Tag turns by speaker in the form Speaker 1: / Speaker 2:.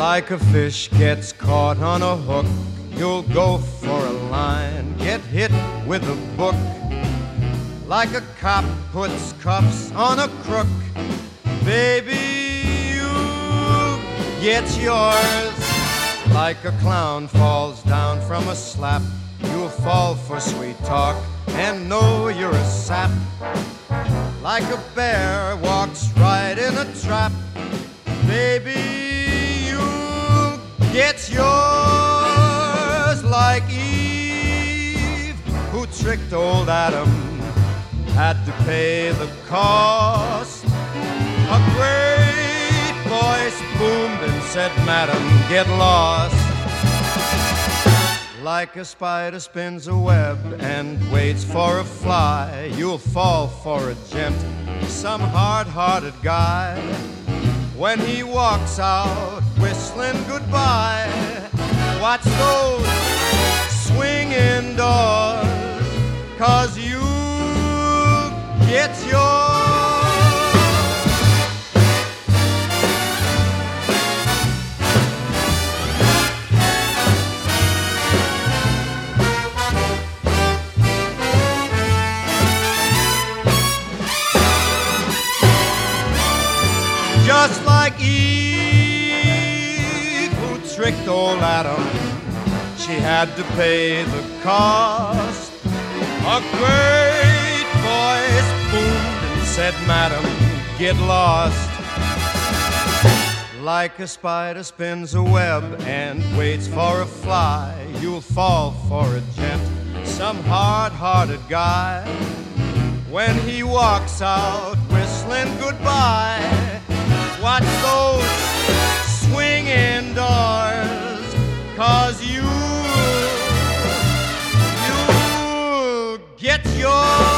Speaker 1: Like a fish gets caught on a hook, you'll go for a line, get hit with a book. Like a cop puts cuffs on a crook, baby, you'll get yours. Like a clown falls down from a slap, you'll fall for sweet talk and know you're a sap. Like a bear walks right in a trap, baby, you'll get yours. Like Eve, who tricked old Adam, had to pay the cost. A great voice boomed and said, "Madam, get lost." Like a spider spins a web and waits for a fly, you'll fall for a gent, some hard-hearted guy. When he walks out whistling goodbye, watch those swinging doors, 'cause you get yours. Just like Eve, who tricked old Adam, she had to pay the cost. A great voice boomed and said, "Madam, get lost." Like a spider spins a web and waits for a fly, you'll fall for a gent, some hard-hearted guy. When he walks out whistling goodbye, watch those swinging doors, 'cause you'll get yours.